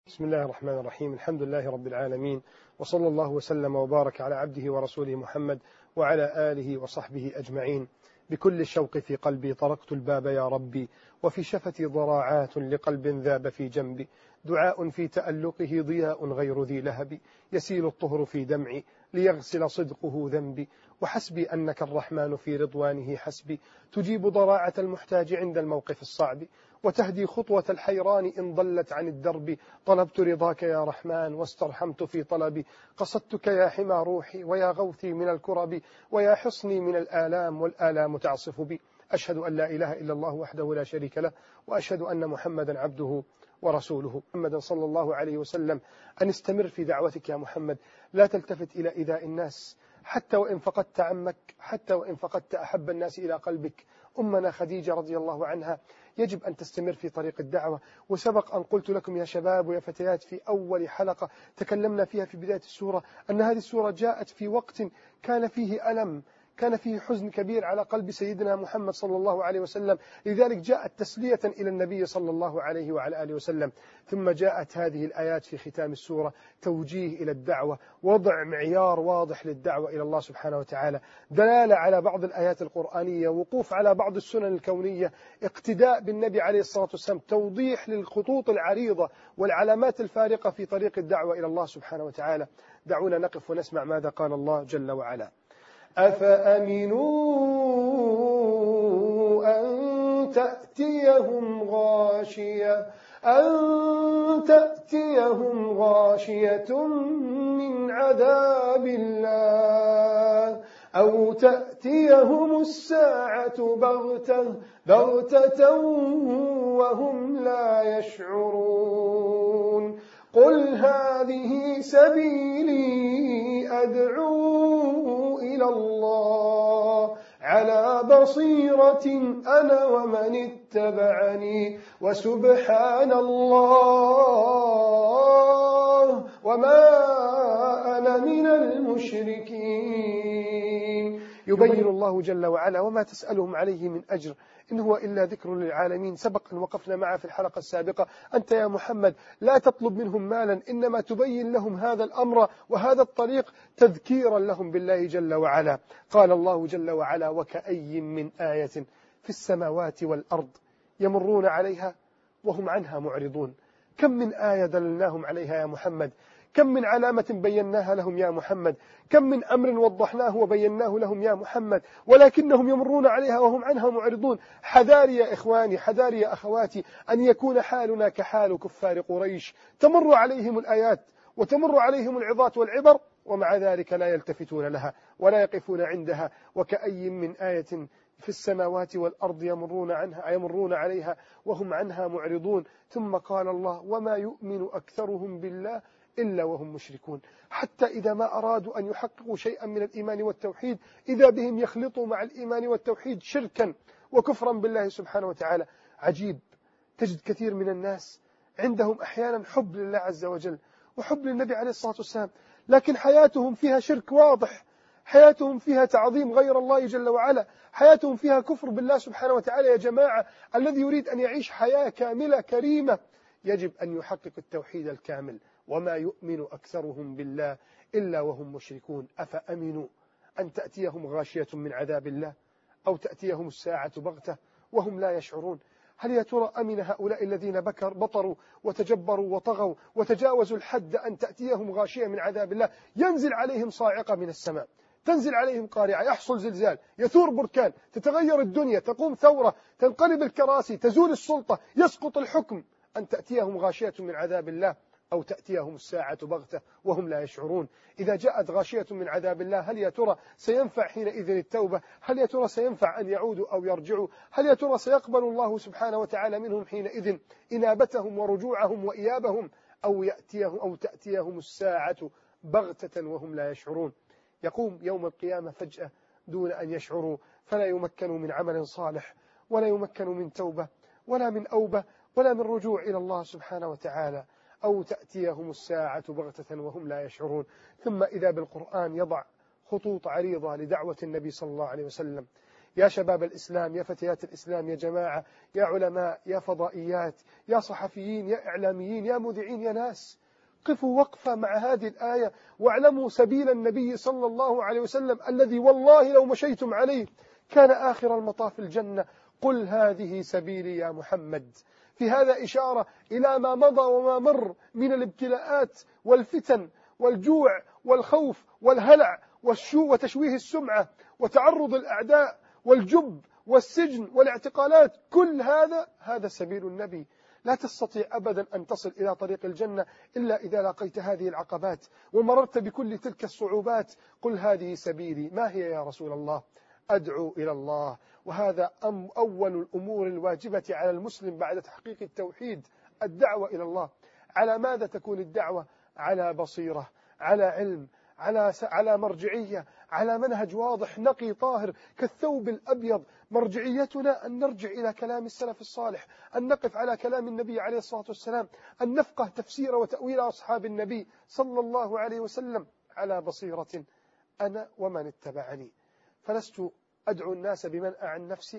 بسم الله الرحمن الرحيم. الحمد لله رب العالمين، وصلى الله وسلم وبارك على عبده ورسوله محمد وعلى آله وصحبه أجمعين. بكل الشوق في قلبي طرقت الباب يا ربي، وفي شفتي ضراعات لقلب ذاب في جنبي. دعاء في تألقه ضياء غير ذي لهب، يسيل الطهر في دمعي ليغسل صدقه ذنبي. وحسبي أنك الرحمن في رضوانه حسبي، تجيب ضراعة المحتاج عند الموقف الصعب، وتهدي خطوة الحيران إن ضلت عن الدرب. طلبت رضاك يا رحمن واسترحمت في طلبي، قصدتك يا حمى روحي ويا غوثي من الكرب، ويا حصني من الآلام والآلام تعصف بي. أشهد أن لا إله إلا الله وحده لا شريك له، وأشهد أن محمدا عبده ورسوله. محمد صلى الله عليه وسلم، أن استمر في دعوتك يا محمد، لا تلتفت إلى إيذاء الناس، حتى وإن فقدت عمك، حتى وإن فقدت أحب الناس إلى قلبك أمنا خديجة رضي الله عنها. يجب أن تستمر في طريق الدعوة. وسبق أن قلت لكم يا شباب ويا فتيات في أول حلقة تكلمنا فيها في بداية السورة أن هذه السورة جاءت في وقت كان فيه ألم، كان فيه حزن كبير على قلب سيدنا محمد صلى الله عليه وسلم، لذلك جاءت تسلية إلى النبي صلى الله عليه وعلى آله وسلم. ثم جاءت هذه الآيات في ختام السورة توجيه إلى الدعوة، وضع معيار واضح للدعوة إلى الله سبحانه وتعالى، دلالة على بعض الآيات القرآنية، وقوف على بعض السنن الكونية، اقتداء بالنبي عليه الصلاة والسلام، توضيح للخطوط العريضة والعلامات الفارقة في طريق الدعوة إلى الله سبحانه وتعالى. دعونا نقف ونسمع ماذا قال الله جل وعلا. أفأمنوا أن تأتيهم غاشية من عذاب الله، أو تأتيهم الساعة بغتة وهم لا يشعرون. قل هذه سبيلي أدعو إلى الله على بصيرة أنا ومن اتبعني، وسبحان الله وما أنا من المشركين. يبين الله جل وعلا وما تسألهم عليه من أجر إن هو إلا ذكر للعالمين. سبق أن وقفنا معه في الحلقة السابقة، أنت يا محمد لا تطلب منهم مالا، إنما تبين لهم هذا الأمر وهذا الطريق تذكيرا لهم بالله جل وعلا. قال الله جل وعلا: وكأي من آية في السماوات والأرض يمرون عليها وهم عنها معرضون. كم من آية دللناهم عليها يا محمد، كم من علامة بيناها لهم يا محمد، كم من أمر وضحناه وبيناه لهم يا محمد، ولكنهم يمرون عليها وهم عنها معرضون. حذار يا إخواني، حذار يا أخواتي، أن يكون حالنا كحال كفار قريش، تمر عليهم الآيات وتمر عليهم العظات والعبر، ومع ذلك لا يلتفتون لها ولا يقفون عندها. وكأي من آية في السماوات والأرض يمرون عليها وهم عنها معرضون. ثم قال الله: وما يؤمن أكثرهم بالله إلا وهم مشركون. حتى إذا ما أرادوا أن يحققوا شيئا من الإيمان والتوحيد إذا بهم يخلطوا مع الإيمان والتوحيد شركا وكفرا بالله سبحانه وتعالى. عجيب، تجد كثير من الناس عندهم أحيانا حب لله عز وجل وحب للنبي عليه الصلاة والسلام، لكن حياتهم فيها شرك واضح، حياتهم فيها تعظيم غير الله جل وعلا، حياتهم فيها كفر بالله سبحانه وتعالى. يا جماعة، الذي يريد أن يعيش حياة كاملة كريمة يجب أن يحقق التوحيد الكامل. وما يؤمن أكثرهم بالله إلا وهم مشركون. أفأمنوا أن تأتيهم غاشية من عذاب الله، أو تأتيهم الساعة بغتة وهم لا يشعرون. هل يا ترى أمن هؤلاء الذين بطروا وتجبروا وطغوا وتجاوزوا الحد أن تأتيهم غاشية من عذاب الله، ينزل عليهم صاعقة من السماء، تنزل عليهم قارعة، يحصل زلزال، يثور بركان، تتغير الدنيا، تقوم ثورة، تنقلب الكراسي، تزول السلطة، يسقط الحكم، أن تأتيهم غاشية من عذاب الله، أو تأتيهم الساعة بغتة وهم لا يشعرون. إذا جاءت غاشية من عذاب الله، هل يا ترى سينفع حينئذ التوبة؟ هل يا ترى سينفع أن يعودوا أو يرجعوا؟ هل يا ترى سيقبل الله سبحانه وتعالى منهم حينئذ إنابتهم ورجوعهم وإيابهم، أو تأتيهم الساعة بغتة وهم لا يشعرون؟ يقوم يوم القيامة فجأة دون أن يشعروا، فلا يمكنوا من عمل صالح، ولا يمكنوا من توبة، ولا من أوبة، ولا من رجوع إلى الله سبحانه وتعالى. أو تأتيهم الساعة بغتة وهم لا يشعرون. ثم إذا بالقرآن يضع خطوط عريضة لدعوة النبي صلى الله عليه وسلم، يا شباب الإسلام، يا فتيات الإسلام، يا جماعة، يا علماء، يا فضائيات، يا صحفيين، يا إعلاميين، يا مذيعين، يا ناس، قفوا وقفة مع هذه الآية واعلموا سبيل النبي صلى الله عليه وسلم الذي والله لو مشيتم عليه كان آخر المطاف الجنة. قل هذه سبيلي يا محمد. في هذا إشارة إلى ما مضى وما مر من الابتلاءات والفتن والجوع والخوف والهلع وتشويه السمعة وتعرض الأعداء والجب والسجن والاعتقالات. كل هذا سبيل النبي. لا تستطيع أبدا أن تصل إلى طريق الجنة إلا إذا لاقيت هذه العقبات ومررت بكل تلك الصعوبات. قل هذه سبيلي. ما هي يا رسول الله؟ أدعو إلى الله. وهذا أول الأمور الواجبة على المسلم بعد تحقيق التوحيد، الدعوة إلى الله. على ماذا تكون الدعوة؟ على بصيرة، على علم، على مرجعية، على منهج واضح نقي طاهر كالثوب الأبيض. مرجعيتنا أن نرجع إلى كلام السلف الصالح، أن نقف على كلام النبي عليه الصلاة والسلام، أن نفقه تفسير وتأويل أصحاب النبي صلى الله عليه وسلم على بصيرة أنا ومن اتبعني. فلست أدعو الناس بمنأى عن نفسي،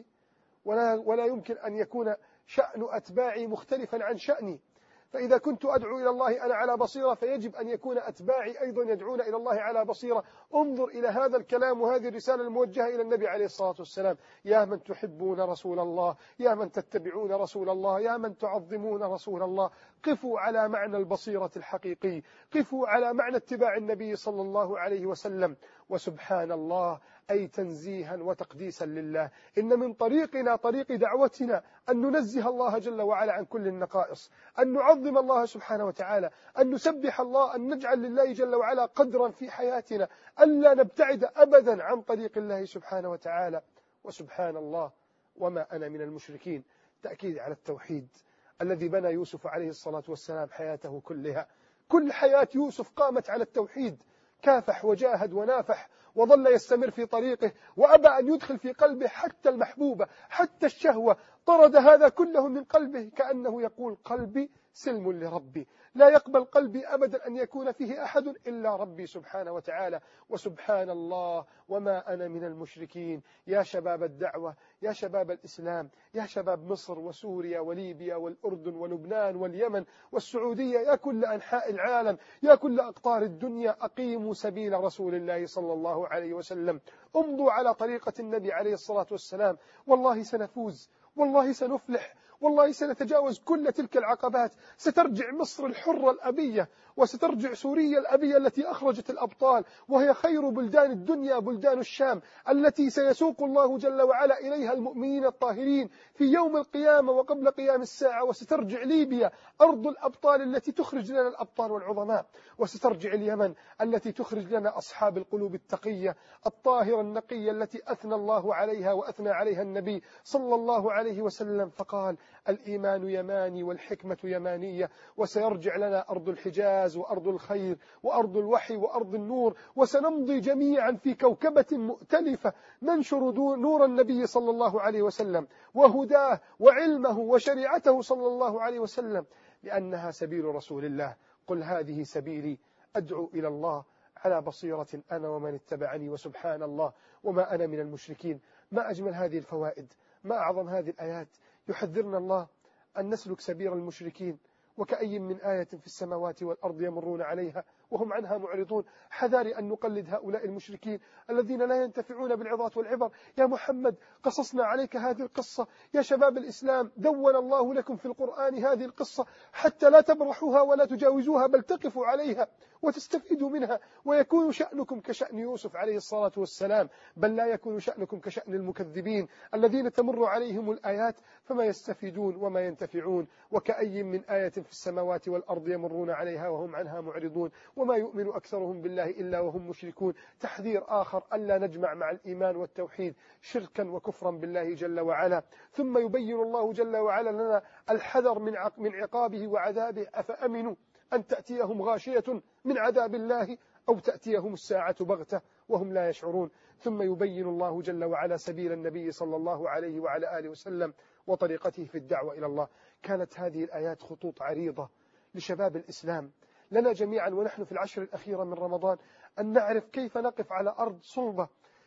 ولا يمكن أن يكون شأن أتباعي مختلفا عن شأني. فإذا كنت أدعو إلى الله أنا على بصيرة فيجب أن يكون أتباعي أيضا يدعون إلى الله على بصيرة. انظر إلى هذا الكلام وهذه الرسالة الموجهة إلى النبي عليه الصلاة والسلام. يا من تحبون رسول الله، يا من تتبعون رسول الله، يا من تعظمون رسول الله، قفوا على معنى البصيرة الحقيقي، قفوا على معنى اتباع النبي صلى الله عليه وسلم. وسبحان الله، أي تنزيها وتقديسا لله. إن من طريقنا، طريق دعوتنا، أن ننزه الله جل وعلا عن كل النقائص، أن نعظم الله سبحانه وتعالى، أن نسبح الله، أن نجعل لله جل وعلا قدرا في حياتنا، ألا نبتعد أبدا عن طريق الله سبحانه وتعالى. وسبحان الله، وما أنا من المشركين، تأكيد على التوحيد الذي بنى يوسف عليه الصلاة والسلام حياته كلها. كل حياة يوسف قامت على التوحيد، كافح وجاهد ونافح وظل يستمر في طريقه، وأبى أن يدخل في قلبه حتى المحبوبة، حتى الشهوة، طرد هذا كله من قلبه، كأنه يقول قلبي سلم لربي، لا يقبل قلبي أبدا أن يكون فيه أحد إلا ربي سبحانه وتعالى. وسبحان الله، وما أنا من المشركين. يا شباب الدعوة، يا شباب الإسلام، يا شباب مصر وسوريا وليبيا والأردن ولبنان واليمن والسعودية، يا كل أنحاء العالم، يا كل أقطار الدنيا، أقيموا سبيل رسول الله صلى الله عليه وسلم. امضوا على طريقة النبي عليه الصلاة والسلام. والله سنفوز، والله سنفلح، والله سنتجاوز كل تلك العقبات. سترجع مصر الحرة الأبية، وسترجع سوريا الأبية التي أخرجت الأبطال، وهي خير بلدان الدنيا بلدان الشام، التي سيسوق الله جل وعلا إليها المؤمنين الطاهرين في يوم القيامة وقبل قيام الساعة. وسترجع ليبيا أرض الأبطال التي تخرج لنا الأبطال والعظماء. وسترجع اليمن التي تخرج لنا أصحاب القلوب التقية الطاهرة النقية التي أثنى الله عليها وأثنى عليها النبي صلى الله عليه وسلم، فقال الإيمان يماني والحكمة يمانية. وسيرجع لنا أرض الحجاز وأرض الخير وأرض الوحي وأرض النور. وسنمضي جميعا في كوكبة مؤتلفة ننشر نور النبي صلى الله عليه وسلم وهداه وعلمه وشريعته صلى الله عليه وسلم، لأنها سبيل رسول الله. قل هذه سبيلي أدعو إلى الله على بصيرة أنا ومن اتبعني. وسبحان الله، وما أنا من المشركين. ما أجمل هذه الفوائد، ما أعظم هذه الآيات. يحذرنا الله أن نسلك سبيل المشركين. وكأي من آية في السماوات والأرض يمرون عليها وهم عنها معرضون. حذاري أن نقلد هؤلاء المشركين الذين لا ينتفعون بالعظات والعبر. يا محمد، قصصنا عليك هذه القصة. يا شباب الإسلام، دون الله لكم في القرآن هذه القصة حتى لا تبرحوها ولا تجاوزوها، بل تقفوا عليها وتستفيدوا منها، ويكون شأنكم كشأن يوسف عليه الصلاة والسلام، بل لا يكون شأنكم كشأن المكذبين الذين تمر عليهم الآيات فما يستفيدون وما ينتفعون. وكأي من آية في السماوات والأرض يمرون عليها وهم عنها معرضون وما يؤمن أكثرهم بالله إلا وهم مشركون. تحذير آخر ألا نجمع مع الإيمان والتوحيد شركا وكفرا بالله جل وعلا. ثم يبين الله جل وعلا لنا الحذر من عقابه وعذابه. أفأمنوا أن تأتيهم غاشية من عذاب الله أو تأتيهم الساعة بغتة وهم لا يشعرون. ثم يبين الله جل وعلا سبيل النبي صلى الله عليه وعلى آله وسلم وطريقته في الدعوة إلى الله. كانت هذه الآيات خطوط عريضة لشباب الإسلام، لنا جميعا ونحن في العشر الأخيرة من رمضان، أن نعرف كيف نقف على أرض صلبة،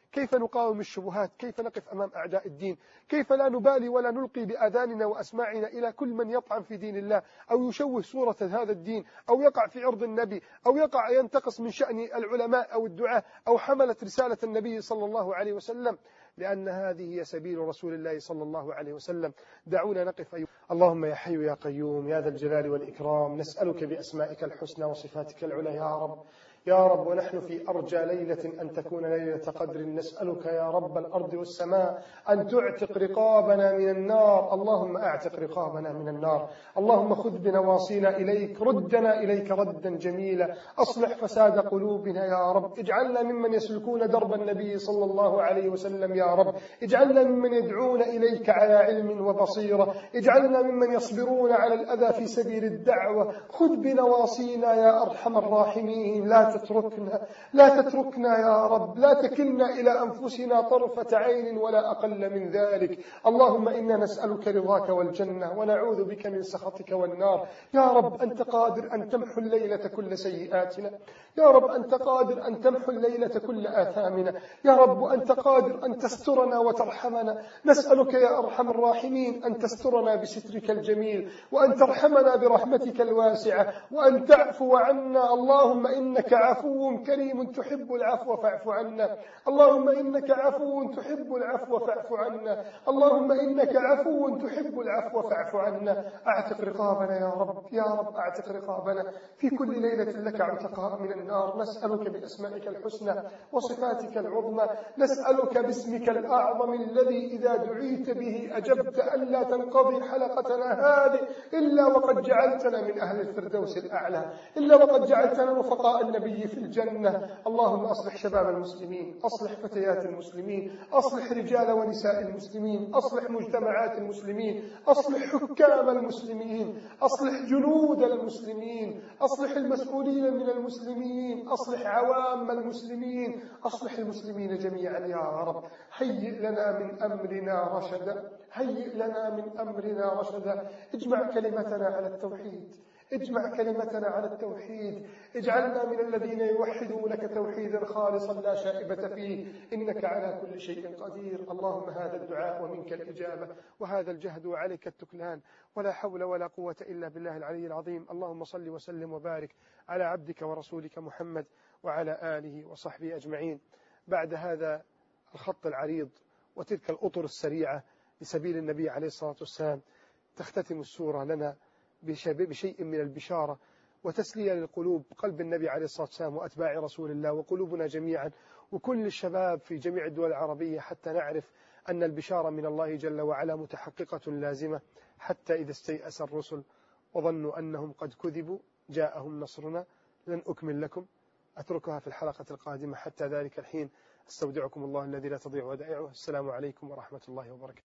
كيف نقاوم الشبهات، كيف نقف أمام أعداء الدين، كيف لا نبالي ولا نلقي بآذاننا وأسماعنا إلى كل من يطعن في دين الله أو يشوه صورة هذا الدين أو يقع في عرض النبي أو يقع ينتقص من شأن العلماء أو الدعاة أو حملة رسالة النبي صلى الله عليه وسلم، لأن هذه هي سبيل رسول الله صلى الله عليه وسلم. دعونا نقف اللهم يا حي يا قيوم يا ذا الجلال والإكرام، نسألك بأسمائك الحسنى وصفاتك العلى يا رب، يا رب، ونحن في أرجى ليلة أن تكون ليلة قدر، نسألك يا رب الأرض والسماء أن تعتق رقابنا من النار. اللهم أعتق رقابنا من النار، اللهم خذ بنواصينا إليك، ردنا إليك ردا جميلا، أصلح فساد قلوبنا يا رب، اجعلنا ممن يسلكون درب النبي صلى الله عليه وسلم يا رب، اجعلنا ممن يدعون إليك على علم وبصيرة، اجعلنا ممن يصبرون على الأذى في سبيل الدعوة، خذ بنواصينا يا أرحم الراحمين، لا تتركنا يا رب، لا تكلنا إلى أنفسنا طرفة عين ولا أقل من ذلك. اللهم إنا نسألك رضاك والجنة ونعوذ بك من سخطك والنار. يا رب أنت قادر أن تمحو الليلة كل سيئاتنا، يا رب أنت قادر أن تمحو الليلة كل آثامنا، يا رب أنت قادر أن تسترنا وترحمنا. نسألك يا أرحم الراحمين أن تسترنا بسترك الجميل، وأن ترحمنا برحمتك الواسعة، وأن تعفو عنا. اللهم إنك عفو كريم تحب العفو فاعف عنا، اللهم إنك عفو تحب العفو فاعف عنا، اللهم إنك عفو تحب العفو فاعف عنا. أعتق رقابنا يا رب، يا رب أعتق رقابنا في كل ليلة لك عتقاء من النار. نسألك بأسمائك الحسنى وصفاتك العظمى، نسألك باسمك الأعظم الذي إذا دعيت به أجبت ألا تنقضي حلقتنا هذه إلا وقد جعلتنا من أهل الفردوس الأعلى، إلا وقد جعلتنا رفقاء النبي في الجنة. اللهم أصلح شباب المسلمين، أصلح فتيات المسلمين، أصلح رجال ونساء المسلمين، أصلح مجتمعات المسلمين، أصلح حكام المسلمين، أصلح جنود المسلمين، أصلح المسؤولين من المسلمين، أصلح عوام المسلمين، أصلح المسلمين جميعا يا رب. هيئ لنا من أمرنا رشدا، هيئ لنا من أمرنا رشدا. اجمع كلمتنا على التوحيد، اجمع كلمتنا على التوحيد، اجعلنا من الذين يوحدونك توحيدا خالصا لا شائبة فيه، إنك على كل شيء قدير. اللهم هذا الدعاء ومنك الإجابة، وهذا الجهد وعليك التكلان، ولا حول ولا قوة إلا بالله العلي العظيم. اللهم صل وسلم وبارك على عبدك ورسولك محمد وعلى آله وصحبه أجمعين. بعد هذا الخط العريض وتلك الأطر السريعة لسبيل النبي عليه الصلاة والسلام، تختتم السورة لنا بشيء من البشارة وتسلية للقلوب، قلب النبي عليه الصلاة والسلام وأتباع رسول الله وقلوبنا جميعا وكل الشباب في جميع الدول العربية، حتى نعرف أن البشارة من الله جل وعلا متحققة لازمة. حتى إذا استيأس الرسل وظنوا أنهم قد كذبوا جاءهم نصرنا. لن أكمل لكم، أتركها في الحلقة القادمة. حتى ذلك الحين أستودعكم الله الذي لا تضيع ودائعه. السلام عليكم ورحمة الله وبركاته.